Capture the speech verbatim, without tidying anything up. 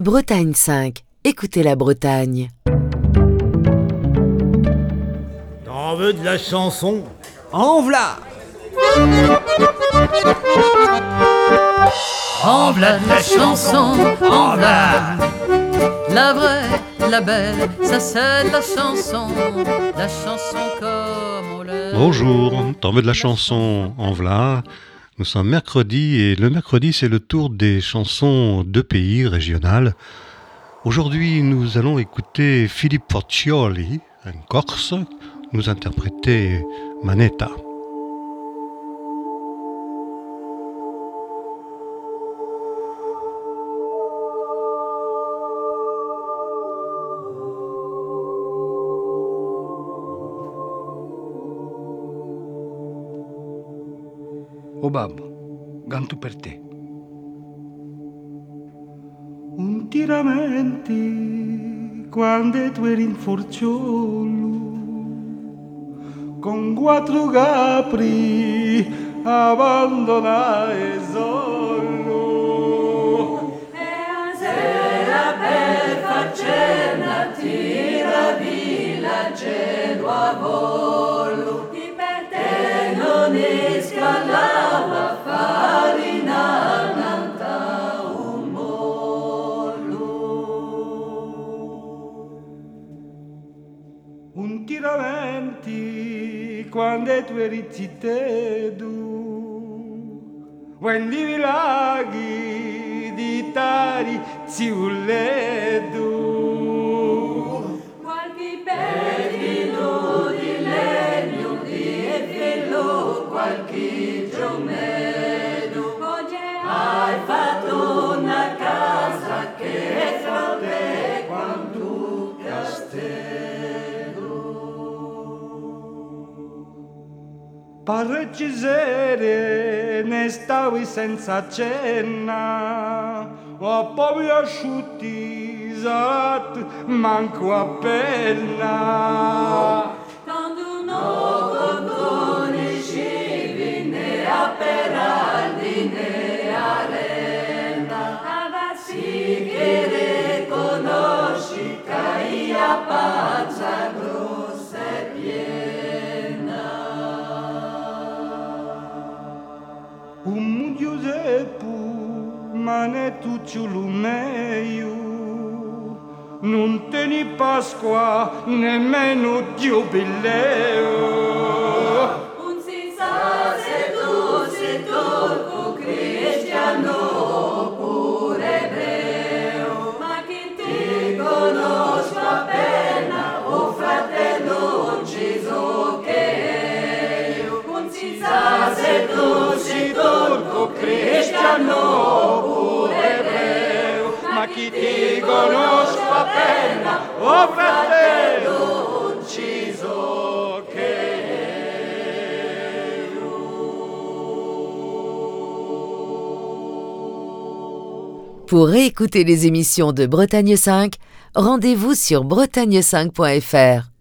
Bretagne cinq, écoutez la Bretagne. T'en veux de la chanson? En v'là! En v'là de la chanson, en v'là. La vraie, la belle, ça c'est de la chanson. La chanson comme on l'aime. Bonjour, t'en veux de la chanson, en v'là. Nous sommes mercredi et le mercredi c'est le tour des chansons de pays régionales. Aujourd'hui nous allons écouter Philippe Forcioli, un Corse, nous interpréter Manetta. O babbo, canto per te. Un tiramenti quando tu eri in forciolo, con quattro capri abbandonai solo. E sera per far cena tira via cielo a volo, chi per te non scalava farina nanta un mollo. Un tiramenti quando tu eri zittedu, quando i laghi di tari ziulledu. Qualche pedino di legno di filo, qualche giomedo. Oggi hai fatto una casa che fra te quanto castello. Parecchi sere ne stavi senza cena, ho poi asciutti salati, manco appena. Quando non conoscevi né a Peraldi né a Rena, avassi che riconosci che a pazza grossa e piena. Un Giuseppe, ma ne tu ciulumeio, non teni Pasqua nemmeno giubileo. Un si sa se tu sei turco, cristiano oppure ebreo, ma chi ti conosce appena, o fratello ucciso che io. Un si sa se tu sei turco, cristiano oppure ebreo, Ma chi ti conosce appena, o fratello ucciso che io. Pour réécouter les émissions de Bretagne cinq, rendez-vous sur bretagne cinq point f r.